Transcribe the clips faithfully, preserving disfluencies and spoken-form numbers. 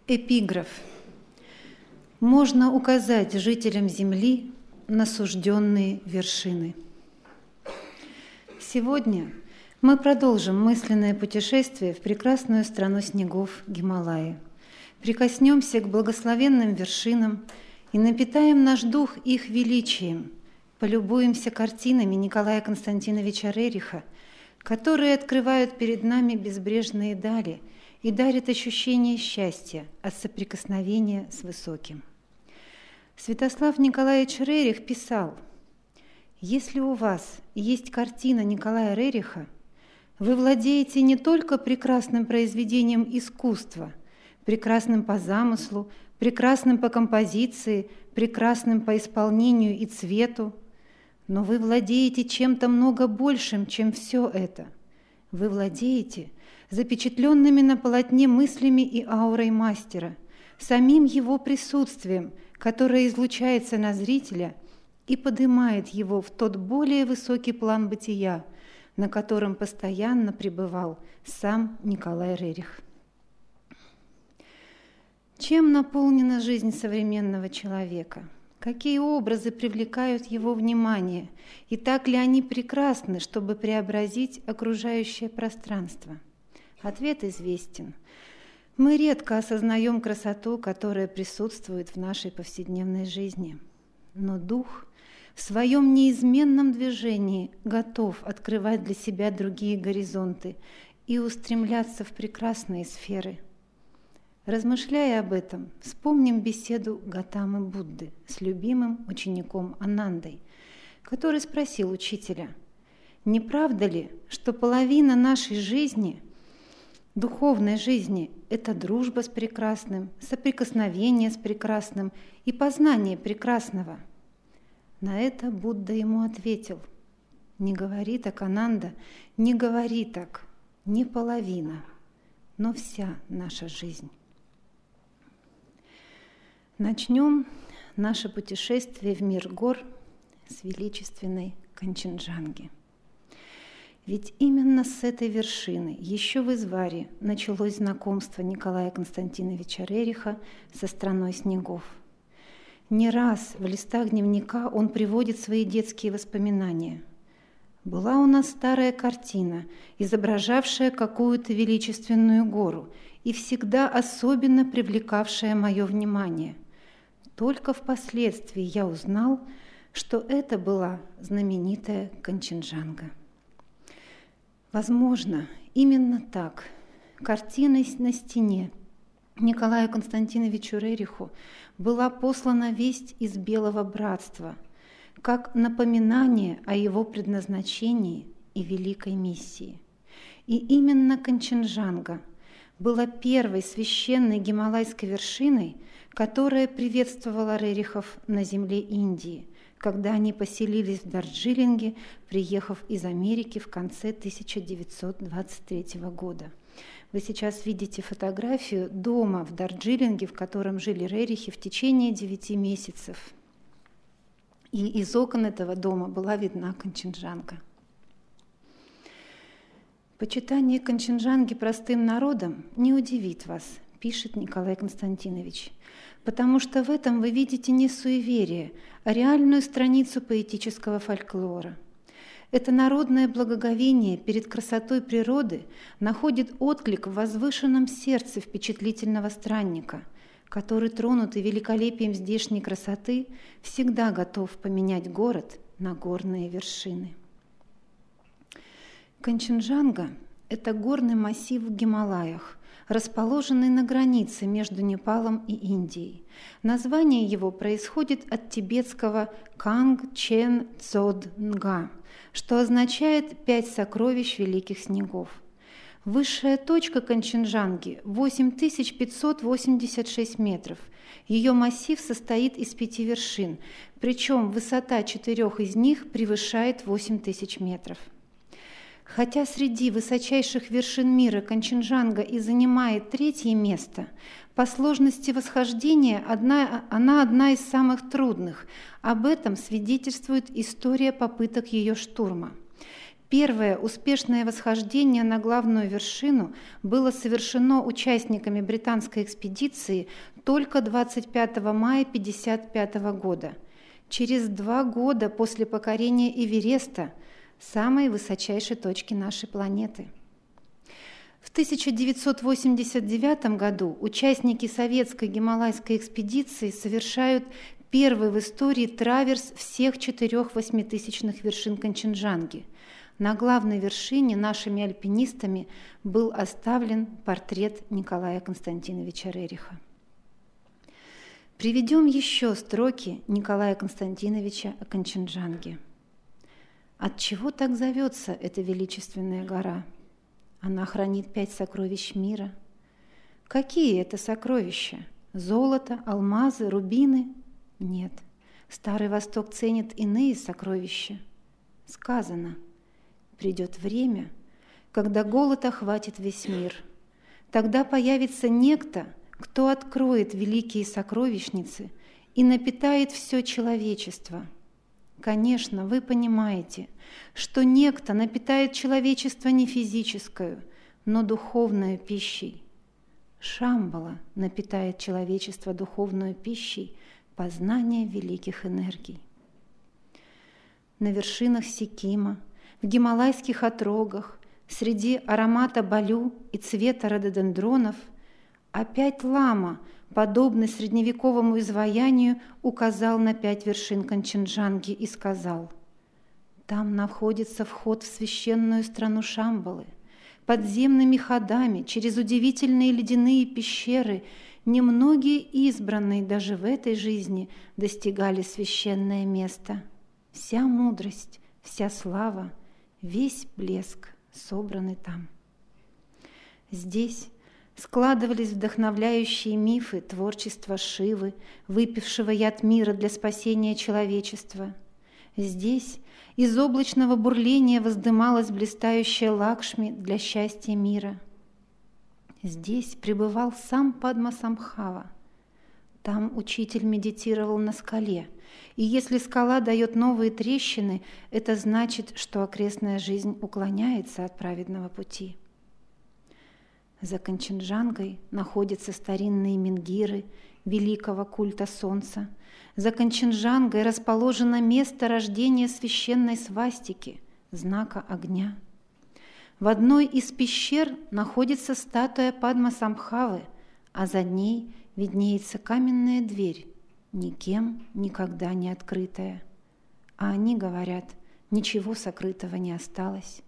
Эпиграф. Можно указать жителям Земли на сужденные вершины. Сегодня мы продолжим мысленное путешествие в прекрасную страну снегов Гималаи. Прикоснемся к благословенным вершинам и напитаем наш дух их величием. Полюбуемся картинами Николая Константиновича Рериха, которые открывают перед нами безбрежные дали и дарят ощущение счастья от соприкосновения с высоким. Святослав Николаевич Рерих писал: «Если у вас есть картина Николая Рериха, вы владеете не только прекрасным произведением искусства, прекрасным по замыслу, прекрасным по композиции, прекрасным по исполнению и цвету, но вы владеете чем-то много большим, чем все это. Вы владеете запечатленными на полотне мыслями и аурой мастера, самим его присутствием, которое излучается на зрителя и поднимает его в тот более высокий план бытия, на котором постоянно пребывал сам Николай Рерих». Чем наполнена жизнь современного человека? Какие образы привлекают его внимание? И так ли они прекрасны, чтобы преобразить окружающее пространство? Ответ известен. Мы редко осознаем красоту, которая присутствует в нашей повседневной жизни. Но дух в своем неизменном движении готов открывать для себя другие горизонты и устремляться в прекрасные сферы. Размышляя об этом, вспомним беседу Готамы Будды с любимым учеником Анандой, который спросил учителя: «Не правда ли, что половина нашей жизни, духовной жизни, это дружба с прекрасным, соприкосновение с прекрасным и познание прекрасного?» На это Будда ему ответил: «Не говори так, Ананда, не говори так, не половина, но вся наша жизнь». Начнем наше путешествие в мир гор с величественной Канченджанги. Ведь именно с этой вершины еще в Изваре началось знакомство Николая Константиновича Рериха со страной снегов. Не раз в листах дневника он приводит свои детские воспоминания. «Была у нас старая картина, изображавшая какую-то величественную гору и всегда особенно привлекавшая мое внимание. Только впоследствии я узнал, что это была знаменитая Канченджанга». Возможно, именно так картиной на стене Николаю Константиновичу Рериху была послана весть из Белого Братства, как напоминание о его предназначении и великой миссии. И именно Канченджанга была первой священной гималайской вершиной, которая приветствовала Рерихов на земле Индии, когда они поселились в Дарджилинге, приехав из Америки в конце тысяча девятьсот двадцать третьего года. Вы сейчас видите фотографию дома в Дарджилинге, в котором жили Рерихи в течение девяти месяцев. И из окон этого дома была видна Канченджанга. «Почитание Канченджанги простым народом не удивит вас», пишет Николай Константинович, «потому что в этом вы видите не суеверие, а реальную страницу поэтического фольклора. Это народное благоговение перед красотой природы находит отклик в возвышенном сердце впечатлительного странника, который, тронутый великолепием здешней красоты, всегда готов поменять город на горные вершины». Канченджанга – это горный массив в Гималаях, расположенный на границе между Непалом и Индией. Название его происходит от тибетского «Канг Чен Цод Нга», что означает «пять сокровищ великих снегов». Высшая точка Канченджанги – восемь тысяч пятьсот восемьдесят шесть метров. Ее массив состоит из пяти вершин, причем высота четырех из них превышает восемь тысяч метров. Хотя среди высочайших вершин мира Канченджанга и занимает третье место, по сложности восхождения одна, она одна из самых трудных. Об этом свидетельствует история попыток ее штурма. Первое успешное восхождение на главную вершину было совершено участниками британской экспедиции только двадцать пятого мая тысяча девятьсот пятьдесят пятого года, через два года после покорения Эвереста, самой высочайшей точки нашей планеты. В тысяча девятьсот восемьдесят девятом году участники советской гималайской экспедиции совершают первый в истории траверс всех четырех восьмитысячных вершин Канченджанги. На главной вершине нашими альпинистами был оставлен портрет Николая Константиновича Рериха. Приведем еще строки Николая Константиновича о Канченджанге. Отчего так зовется эта величественная гора? Она хранит пять сокровищ мира. Какие это сокровища? Золото, алмазы, рубины? Нет. Старый Восток ценит иные сокровища. Сказано: придет время, когда голод охватит весь мир. Тогда появится некто, кто откроет великие сокровищницы и напитает все человечество. Конечно, вы понимаете, что некто напитает человечество не физическую, но духовную пищей. Шамбала напитает человечество духовную пищей познания великих энергий. На вершинах Сикима, в гималайских отрогах, среди аромата балю и цвета рододендронов, опять лама, подобный средневековому изваянию, указал на пять вершин Канченджанги и сказал: «Там находится вход в священную страну Шамбалы. Подземными ходами, через удивительные ледяные пещеры, немногие избранные даже в этой жизни достигали священное место. Вся мудрость, вся слава, весь блеск собраны там». Здесь складывались вдохновляющие мифы творчества Шивы, выпившего яд мира для спасения человечества. Здесь из облачного бурления воздымалась блистающая Лакшми для счастья мира. Здесь пребывал сам Падмасамбхава. Там учитель медитировал на скале, и если скала дает новые трещины, это значит, что окрестная жизнь уклоняется от праведного пути. За Канченджангой находятся старинные менгиры великого культа солнца. За Канченджангой расположено место рождения священной свастики, знака огня. В одной из пещер находится статуя Падмасамбхавы, а за ней виднеется каменная дверь, никем никогда не открытая. А они говорят, ничего сокрытого не осталось.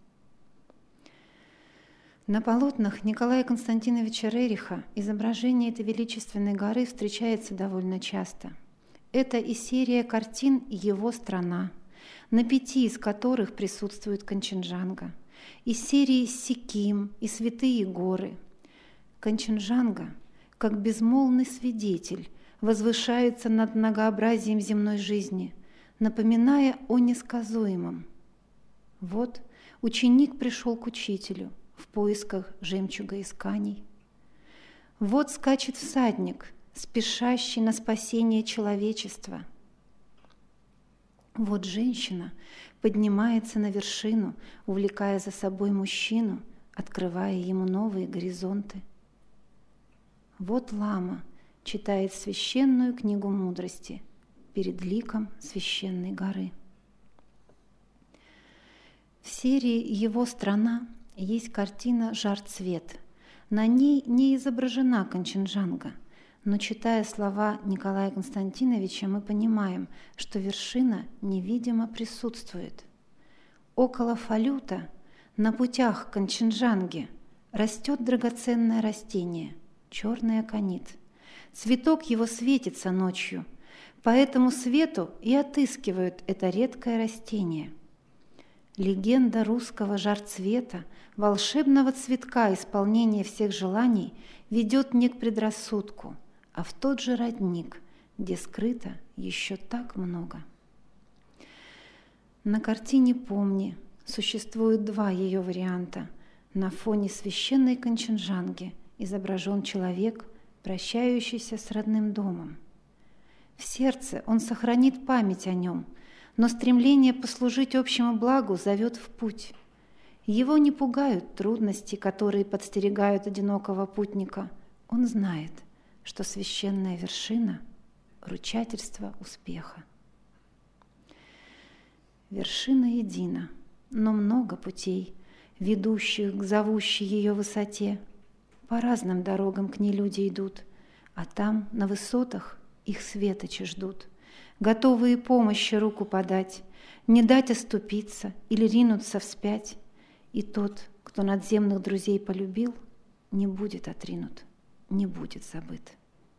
На полотнах Николая Константиновича Рериха изображение этой величественной горы встречается довольно часто. Это и серия картин «Его страна», на пяти из которых присутствует Канченджанга, и серии «Сиким» и «Святые горы». Канченджанга, как безмолвный свидетель, возвышается над многообразием земной жизни, напоминая о несказуемом. Вот ученик пришел к учителю в поисках жемчуга исканий. Вот скачет всадник, спешащий на спасение человечества. Вот женщина поднимается на вершину, увлекая за собой мужчину, открывая ему новые горизонты. Вот лама читает священную книгу мудрости перед ликом священной горы. В серии «Его страна» есть картина «Жар-цвет». На ней не изображена Канченджанга, но, читая слова Николая Константиновича, мы понимаем, что вершина невидимо присутствует. Около Фалюта, на путях к Канченджанге, растет драгоценное растение – черный аконит. Цветок его светится ночью, по этому свету и отыскивают это редкое растение. Легенда русского жар-цвета, волшебного цветка исполнения всех желаний ведет не к предрассудку, а в тот же родник, где скрыто еще так много. На картине «Помни» существует два ее варианта. На фоне священной Канченджанги изображен человек, прощающийся с родным домом. В сердце он сохранит память о нем, но стремление послужить общему благу зовет в путь. Его не пугают трудности, которые подстерегают одинокого путника. Он знает, что священная вершина – ручательство успеха. Вершина едина, но много путей, ведущих к зовущей ее высоте. По разным дорогам к ней люди идут, а там, на высотах, их светочи ждут, готовые помощи руку подать, не дать оступиться или ринуться вспять. И тот, кто надземных друзей полюбил, не будет отринут, не будет забыт.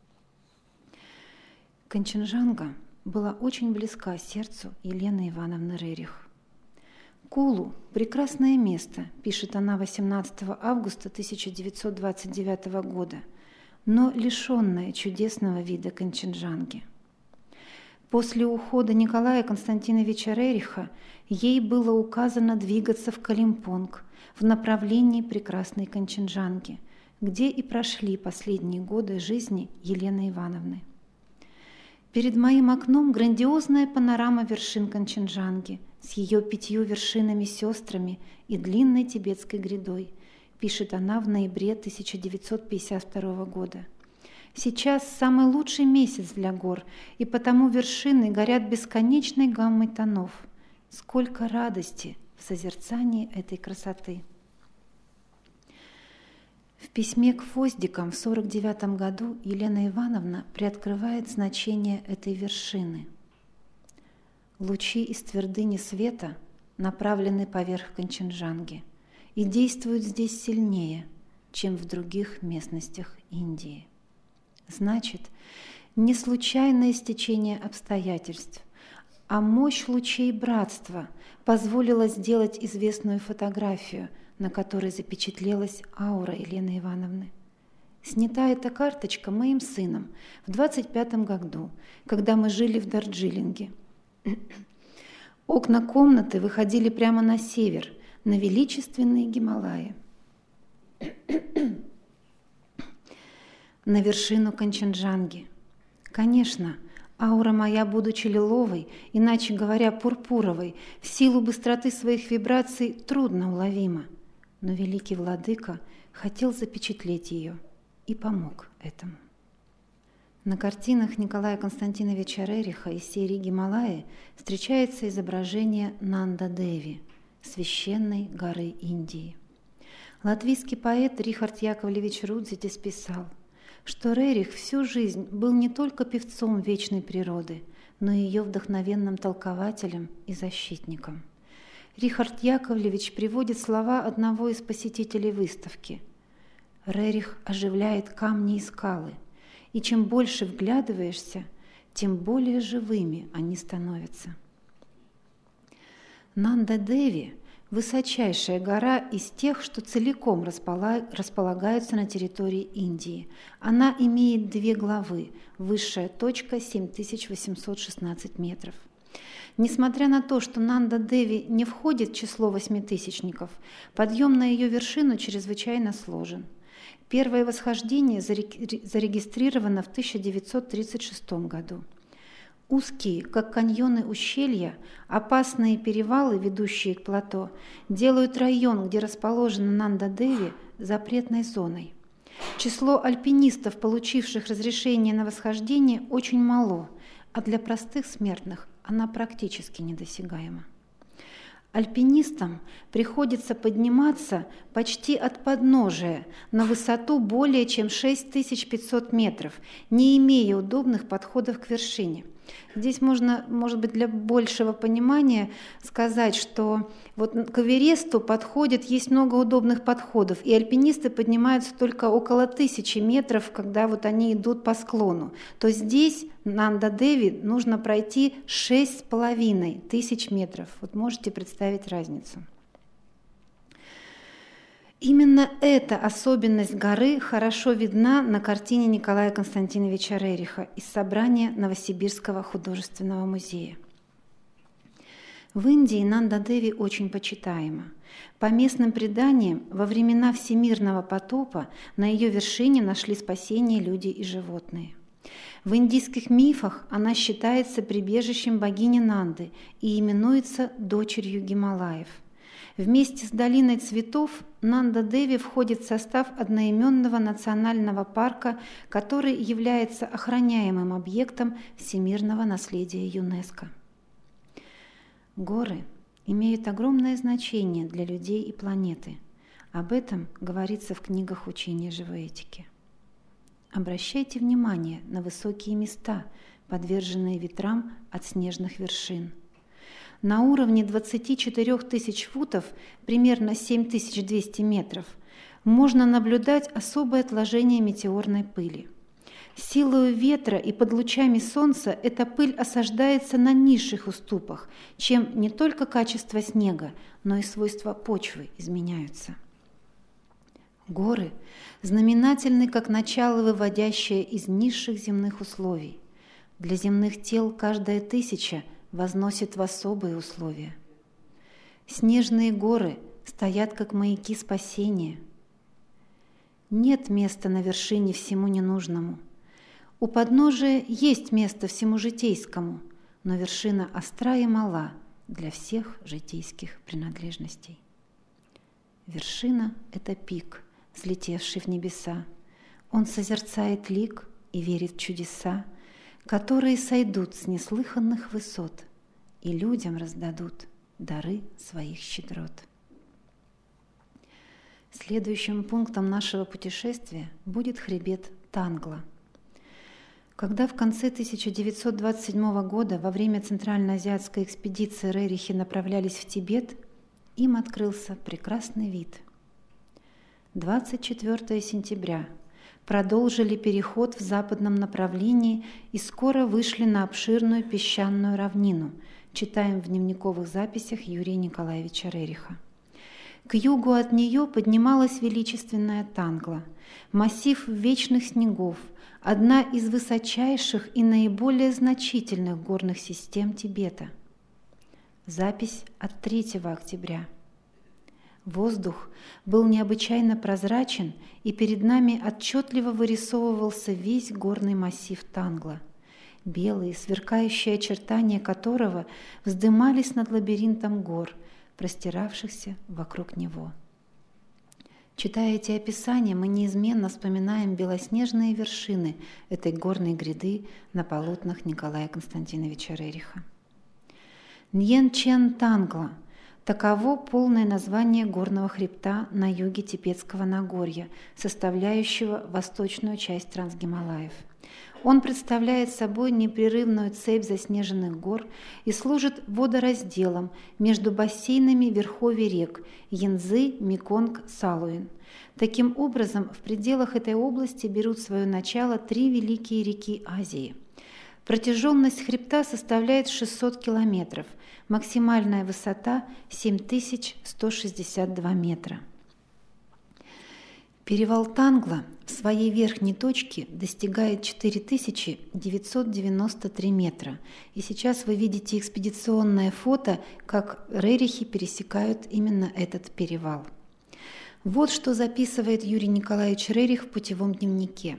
Канченджанга была очень близка сердцу Елены Ивановны Рерих. Кулу – прекрасное место, пишет она восемнадцатого августа тысяча девятьсот двадцать девятого года, но лишенное чудесного вида Канченджанги. После ухода Николая Константиновича Рериха ей было указано двигаться в Калимпонг в направлении прекрасной Канченджанги, где и прошли последние годы жизни Елены Ивановны. Перед моим окном грандиозная панорама вершин Канченджанги с ее пятью вершинами-сестрами и длинной тибетской грядой, пишет она в ноябре тысяча девятьсот пятьдесят второго года. Сейчас самый лучший месяц для гор, и потому вершины горят бесконечной гаммой тонов. Сколько радости в созерцании этой красоты! В письме к Фоздикам в сорок девятом году Елена Ивановна приоткрывает значение этой вершины. Лучи из твердыни света направлены поверх Канченджанги и действуют здесь сильнее, чем в других местностях Индии. Значит, не случайное стечение обстоятельств, а мощь лучей братства позволила сделать известную фотографию, на которой запечатлелась аура Елены Ивановны. Снята эта карточка моим сыном в двадцать пятом году, когда мы жили в Дарджилинге. Окна комнаты выходили прямо на север, на величественные Гималаи, на вершину Канченджанги. Конечно, аура моя, будучи лиловой, иначе говоря, пурпуровой, в силу быстроты своих вибраций трудно уловима, но великий владыка хотел запечатлеть ее и помог этому. На картинах Николая Константиновича Рериха из серии «Гималаи» встречается изображение Нанда-Деви, священной горы Индии. Латвийский поэт Рихард Яковлевич Рудзитис писал, что Рерих всю жизнь был не только певцом вечной природы, но и ее вдохновенным толкователем и защитником. Рихард Яковлевич приводит слова одного из посетителей выставки. «Рерих оживляет камни и скалы, и чем больше вглядываешься, тем более живыми они становятся». Нанда-Деви – высочайшая гора из тех, что целиком располагаются на территории Индии. Она имеет две главы, высшая точка – семь тысяч восемьсот шестнадцать метров. Несмотря на то, что Нанда-Деви не входит в число восьмитысячников, подъем на ее вершину чрезвычайно сложен. Первое восхождение зарегистрировано в тысяча девятьсот тридцать шестом году. Узкие, как каньоны ущелья, опасные перевалы, ведущие к плато, делают район, где расположена Нанда-Деви, запретной зоной. Число альпинистов, получивших разрешение на восхождение, очень мало, а для простых смертных она практически недосягаема. Альпинистам приходится подниматься почти от подножия на высоту более чем шесть тысяч пятьсот метров, не имея удобных подходов к вершине. Здесь можно, может быть, для большего понимания сказать, что вот к Эвересту подходит, есть много удобных подходов, и альпинисты поднимаются только около тысячи метров, когда вот они идут по склону. То здесь, на Нанда-Деви, нужно пройти шесть с половиной тысяч метров. Вот можете представить разницу. Именно эта особенность горы хорошо видна на картине Николая Константиновича Рериха из собрания Новосибирского художественного музея. В Индии Нанда-Деви очень почитаема. По местным преданиям, во времена всемирного потопа на ее вершине нашли спасение люди и животные. В индийских мифах она считается прибежищем богини Нанды и именуется дочерью Гималаев. В Вместе с долиной цветов Нанда-Деви входит в состав одноименного национального парка, который является охраняемым объектом всемирного наследия ЮНЕСКО. Горы имеют огромное значение для людей и планеты. Об этом говорится в книгах учения живой этики. Обращайте внимание на высокие места, подверженные ветрам от снежных вершин. На уровне двадцати четырёх тысяч футов, примерно семь тысяч двести метров, можно наблюдать особое отложение метеорной пыли. Силою ветра и под лучами солнца эта пыль осаждается на низших уступах, чем не только качество снега, но и свойства почвы изменяются. Горы знаменательны как начало, выводящее из низших земных условий. Для земных тел каждая тысяча возносит в особые условия. Снежные горы стоят как маяки спасения. Нет места на вершине всему ненужному. У подножия есть место всему житейскому, но вершина остра и мала для всех житейских принадлежностей. Вершина — это пик, взлетевший в небеса. Он созерцает лик и верит в чудеса, которые сойдут с неслыханных высот и людям раздадут дары своих щедрот. Следующим пунктом нашего путешествия будет хребет Тангла. Когда в конце тысяча девятьсот двадцать седьмого года во время Центральноазиатской экспедиции Рерихи направлялись в Тибет, им открылся прекрасный вид. двадцать четвёртого сентября продолжили переход в западном направлении и скоро вышли на обширную песчаную равнину, читаем в дневниковых записях Юрия Николаевича Рериха. К югу от нее поднималась величественная Тангла, массив вечных снегов, одна из высочайших и наиболее значительных горных систем Тибета. Запись от третьего октября. Воздух был необычайно прозрачен, и перед нами отчетливо вырисовывался весь горный массив Тангла, белые, сверкающие очертания которого вздымались над лабиринтом гор, простиравшихся вокруг него. Читая эти описания, мы неизменно вспоминаем белоснежные вершины этой горной гряды на полотнах Николая Константиновича Рериха. Ньен-Чен Тангла – таково полное название горного хребта на юге Тибетского Нагорья, составляющего восточную часть Трансгималаев. Он представляет собой непрерывную цепь заснеженных гор и служит водоразделом между бассейнами верховий рек Янцзы, Меконг, Салуин. Таким образом, в пределах этой области берут свое начало три великие реки Азии. Протяженность хребта составляет шестьсот километров, максимальная высота семь тысяч сто шестьдесят два метра. Перевал Тангла в своей верхней точке достигает четыре тысячи девятьсот девяносто три метра. И сейчас вы видите экспедиционное фото, как рерихи пересекают именно этот перевал. Вот что записывает Юрий Николаевич Рерих в путевом дневнике.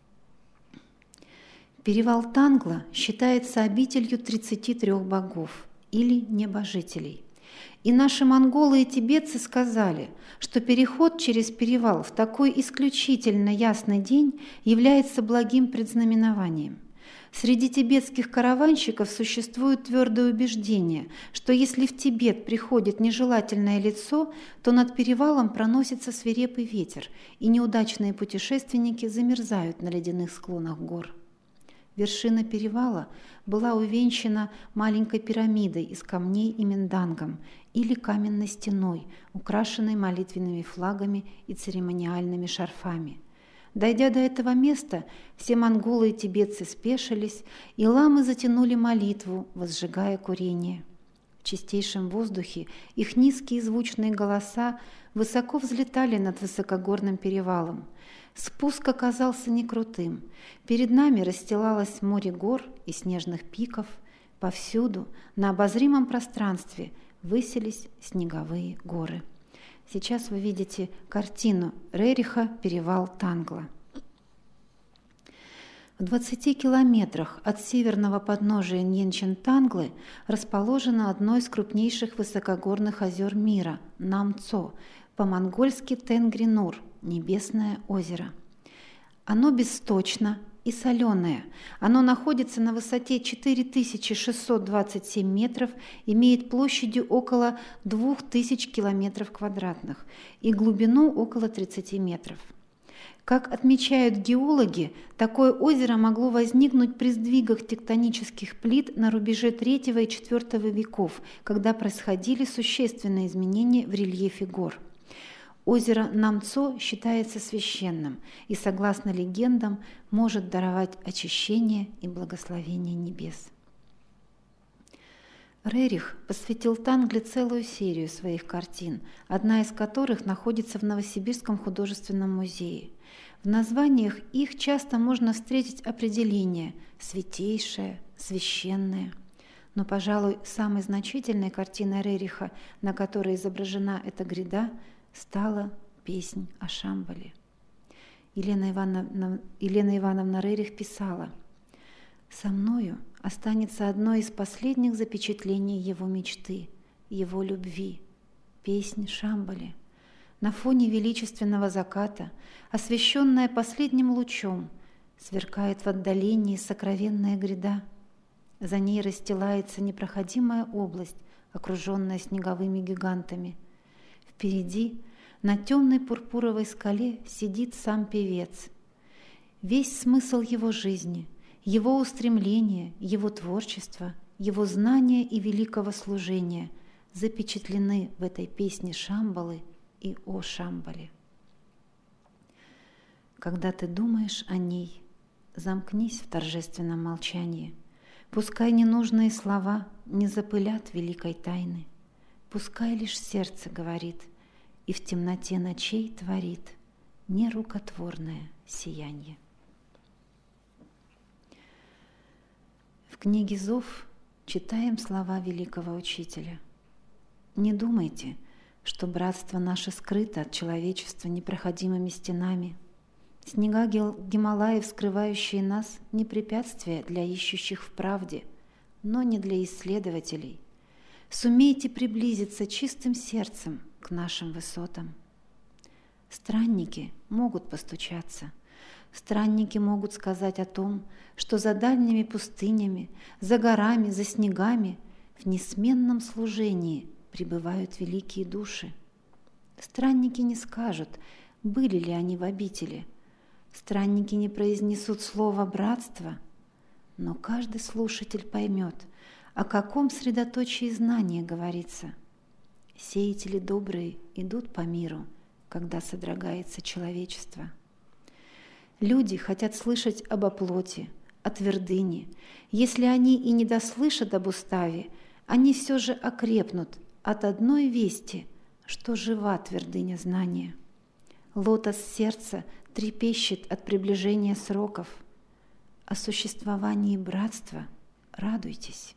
Перевал Тангла считается обителью тридцати трёх богов или небожителей. И наши монголы и тибетцы сказали, что переход через перевал в такой исключительно ясный день является благим предзнаменованием. Среди тибетских караванщиков существует твердое убеждение, что если в Тибет приходит нежелательное лицо, то над перевалом проносится свирепый ветер, и неудачные путешественники замерзают на ледяных склонах гор. Вершина перевала была увенчана маленькой пирамидой из камней и миндангом или каменной стеной, украшенной молитвенными флагами и церемониальными шарфами. Дойдя до этого места, все монголы и тибетцы спешились, и ламы затянули молитву, возжигая курение. В чистейшем воздухе их низкие звучные голоса высоко взлетали над высокогорным перевалом. Спуск оказался не крутым. Перед нами расстилалось море гор и снежных пиков. Повсюду, на обозримом пространстве, высились снеговые горы. Сейчас вы видите картину Рериха «Перевал Тангла». В двадцати километрах от северного подножия Ньенчен-Танглы расположено одно из крупнейших высокогорных озер мира – Намцо, по-монгольски Тенгри-Нур – Небесное озеро. Оно бессточно и соленое. Оно находится на высоте четыре тысячи шестьсот двадцать семь метров, имеет площадью около двух тысяч километров квадратных и глубину около тридцати метров. Как отмечают геологи, такое озеро могло возникнуть при сдвигах тектонических плит на рубеже третьего и четвёртого веков, когда происходили существенные изменения в рельефе гор. Озеро Намцо считается священным и, согласно легендам, может даровать очищение и благословение небес. Рерих посвятил Тангле целую серию своих картин, одна из которых находится в Новосибирском художественном музее. В названиях их часто можно встретить определение «святейшее», «священное». Но, пожалуй, самой значительной картиной Рериха, на которой изображена эта гряда, стала «Песнь о Шамбале». Елена Ивановна, Елена Ивановна Рерих писала: «Со мною останется одно из последних запечатлений его мечты, его любви, песнь Шамбале. На фоне величественного заката, освещенная последним лучом, сверкает в отдалении сокровенная гряда. За ней расстилается непроходимая область, окруженная снеговыми гигантами. Впереди, на темной пурпуровой скале, сидит сам певец. Весь смысл его жизни, его устремления, его творчества, его знания и великого служения запечатлены в этой песне Шамбалы и о Шамбале. Когда ты думаешь о ней, замкнись в торжественном молчании. Пускай ненужные слова не запылят великой тайны. Пускай лишь сердце говорит и в темноте ночей творит нерукотворное сияние». В книге «Зов» читаем слова великого учителя. «Не думайте, что братство наше скрыто от человечества непроходимыми стенами. Снега Гималаев, скрывающие нас, не препятствие для ищущих в правде, но не для исследователей. Сумейте приблизиться чистым сердцем к нашим высотам. Странники могут постучаться, странники могут сказать о том, что за дальними пустынями, за горами, за снегами в несменном служении пребывают великие души. Странники не скажут, были ли они в обители, странники не произнесут слово «братство», но каждый слушатель поймет, о каком средоточии знания говорится. Сеятели добрые идут по миру, когда содрогается человечество. Люди хотят слышать об оплоте, о твердыне. Если они и не дослышат об уставе, они все же окрепнут от одной вести, что жива твердыня знания. Лотос сердца трепещет от приближения сроков. О существовании братства радуйтесь.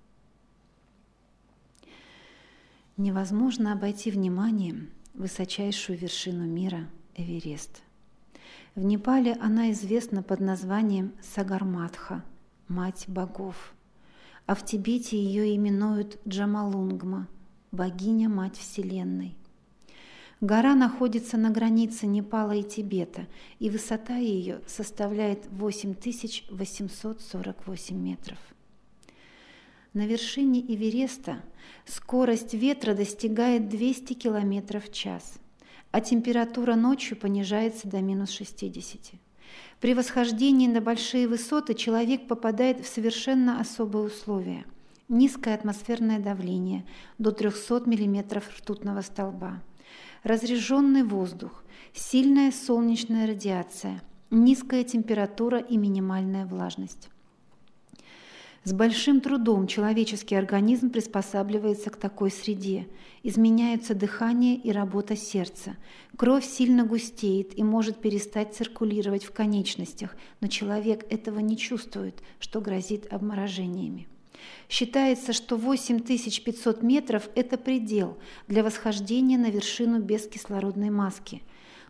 Невозможно обойти вниманием высочайшую вершину мира – Эверест. В Непале она известна под названием Сагарматха – мать богов, а в Тибете ее именуют Джамалунгма – богиня-мать Вселенной. Гора находится на границе Непала и Тибета, и высота ее составляет восемь тысяч восемьсот сорок восемь метров. На вершине Эвереста скорость ветра достигает двести километров в час, а температура ночью понижается до минус шестидесяти. При восхождении на большие высоты человек попадает в совершенно особые условия. Низкое атмосферное давление до трехсот миллиметров ртутного столба, разреженный воздух, сильная солнечная радиация, низкая температура и минимальная влажность. С большим трудом человеческий организм приспосабливается к такой среде. Изменяются дыхание и работа сердца. Кровь сильно густеет и может перестать циркулировать в конечностях, но человек этого не чувствует, что грозит обморожениями. Считается, что восемь тысяч пятьсот метров – это предел для восхождения на вершину без кислородной маски.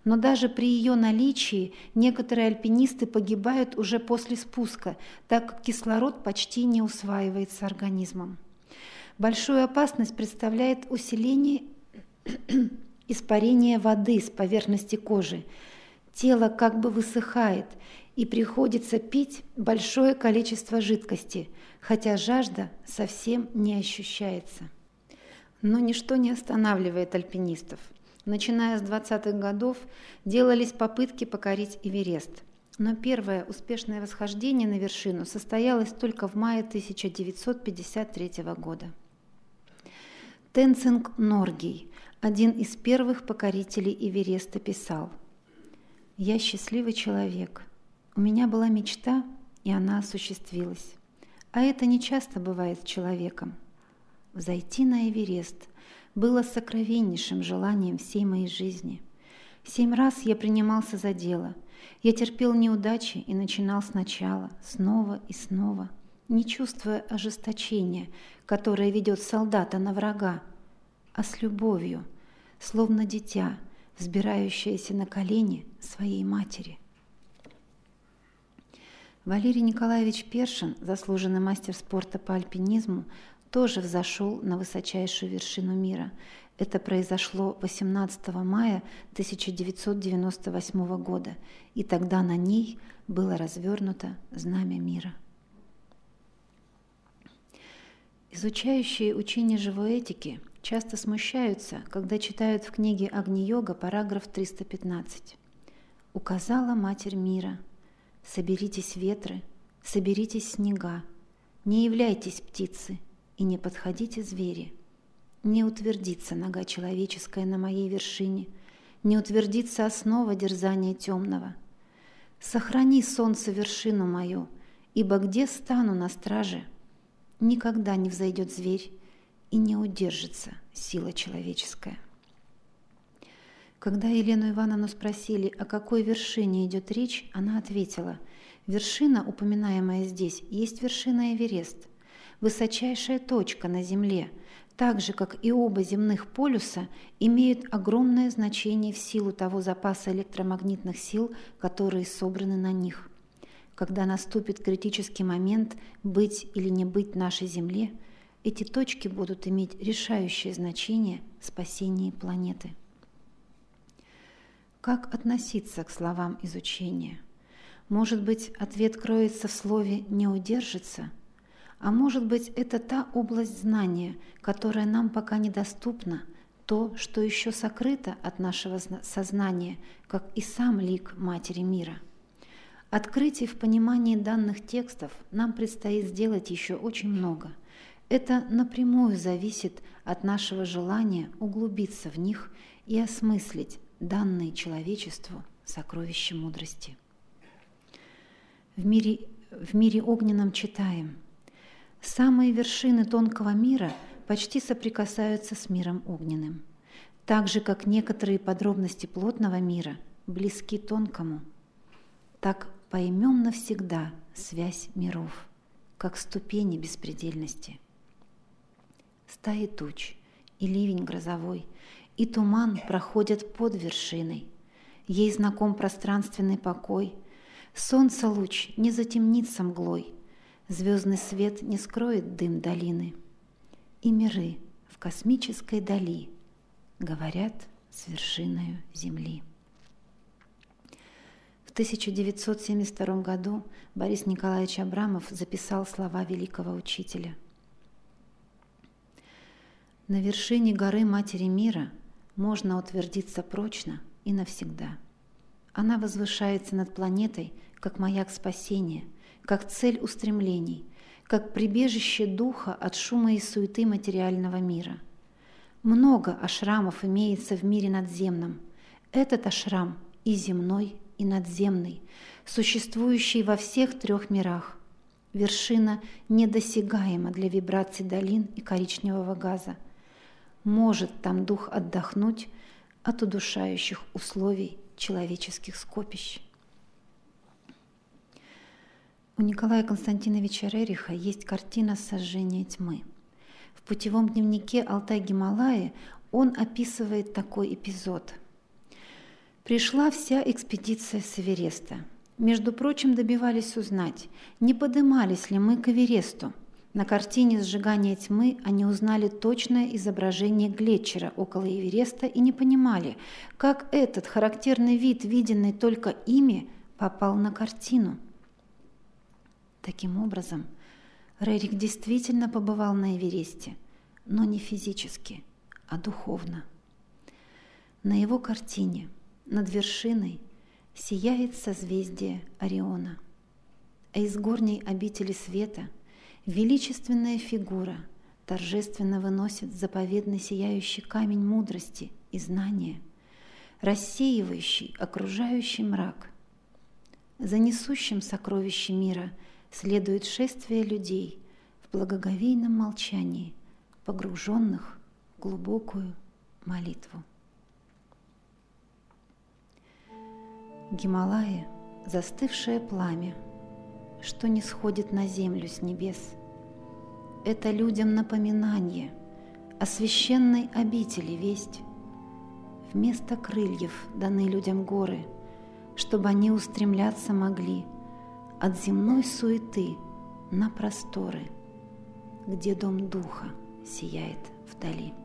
но даже при ее наличии некоторые альпинисты погибают уже после спуска, так как кислород почти не усваивается организмом. Большую опасность представляет усиление испарения воды с поверхности кожи. Тело как бы высыхает, и приходится пить большое количество жидкости, хотя жажда совсем не ощущается. Но ничто не останавливает альпинистов. Начиная с двадцатых годов делались попытки покорить Эверест. Но первое успешное восхождение на вершину состоялось только в мае тысяча девятьсот пятьдесят третьего года. Тенцинг Норгей, один из первых покорителей Эвереста, писал: «Я счастливый человек. У меня была мечта, и она осуществилась. А это не часто бывает с человеком. Взойти на Эверест было сокровеннейшим желанием всей моей жизни. Семь раз я принимался за дело. Я терпел неудачи и начинал сначала, снова и снова, не чувствуя ожесточения, которое ведет солдата на врага, а с любовью, словно дитя, взбирающееся на колени своей матери». Валерий Николаевич Першин, заслуженный мастер спорта по альпинизму, тоже взошел на высочайшую вершину мира. Это произошло восемнадцатого мая тысяча девятьсот девяносто восьмого года, и тогда на ней было развернуто знамя мира. Изучающие учение живой этики часто смущаются, когда читают в книге Агни-йога параграф триста пятнадцать. «Указала Матерь мира: соберитесь ветры, соберитесь снега, не являйтесь птицы и не подходите звери. Не утвердится нога человеческая на моей вершине, не утвердится основа дерзания темного. Сохрани, солнце, вершину мою, ибо где стану на страже, никогда не взойдет зверь и не удержится сила человеческая». Когда Елену Ивановну спросили, о какой вершине идет речь, она ответила: «Вершина, упоминаемая здесь, есть вершина Эверест, высочайшая точка на Земле, так же, как и оба земных полюса, имеют огромное значение в силу того запаса электромагнитных сил, которые собраны на них. Когда наступит критический момент быть или не быть нашей Земле, эти точки будут иметь решающее значение в спасении планеты». Как относиться к словам изучения? Может быть, ответ кроется в слове «не удержится», а может быть, это та область знания, которая нам пока недоступна, то, что еще сокрыто от нашего сознания, как и сам лик Матери мира. Открытий в понимании данных текстов нам предстоит сделать еще очень много. Это напрямую зависит от нашего желания углубиться в них и осмыслить данные человечеству сокровища мудрости. В мире, в мире огненном читаем: «Самые вершины тонкого мира почти соприкасаются с миром огненным, так же, как некоторые подробности плотного мира близки тонкому. Так поймем навсегда связь миров, как ступени беспредельности. Стаи туч и ливень грозовой, и туман проходят под вершиной. Ей знаком пространственный покой. Солнце луч не затемнится мглой, звездный свет не скроет дым долины. И миры в космической дали говорят с вершиною Земли». В тысяча девятьсот семьдесят втором году Борис Николаевич Абрамов записал слова великого учителя: «На вершине горы Матери мира можно утвердиться прочно и навсегда. Она возвышается над планетой, как маяк спасения, как цель устремлений, как прибежище духа от шума и суеты материального мира. Много ашрамов имеется в мире надземном. Этот ашрам и земной, и надземный, существующий во всех трех мирах. Вершина недосягаема для вибраций долин и коричневого газа. Может там дух отдохнуть от удушающих условий человеческих скопищ». У Николая Константиновича Рериха есть картина сожжения тьмы. В путевом дневнике «Алтай-Гималаи» он описывает такой эпизод. Пришла вся экспедиция с Эвереста. Между прочим, добивались узнать, не подымались ли мы к Эвересту. На картине «Сжигание тьмы» они узнали точное изображение Глетчера около Эвереста и не понимали, как этот характерный вид, виденный только ими, попал на картину. Таким образом, Рерих действительно побывал на Эвересте, но не физически, а духовно. На его картине над вершиной сияет созвездие Ориона, а из горней обители света величественная фигура торжественно выносит заповедный сияющий камень мудрости и знания, рассеивающий окружающий мрак. За несущим сокровище мира следует шествие людей в благоговейном молчании, погруженных в глубокую молитву. Гималаи – застывшее пламя, что не сходит на землю с небес. Это людям напоминание о священной обители весть. Вместо крыльев даны людям горы, чтобы они устремляться могли от земной суеты на просторы, где дом духа сияет вдали.